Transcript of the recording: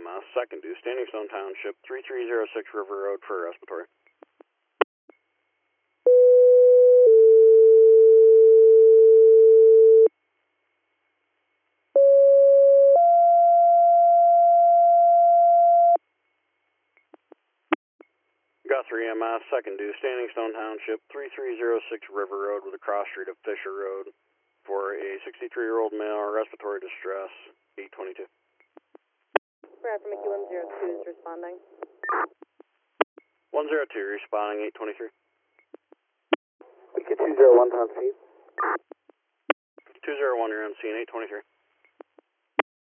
EMS, second due, Standing Stone Township, 3306 River Road for respiratory. Guthrie EMS, second due, Standing Stone Township, 3306 River Road with a cross street of Fisher Road for a 63-year-old male, respiratory distress, 822. Brad from Mickey 102 is responding. 102, responding 823. Mickey 201 on scene. 201, you're on scene, 823.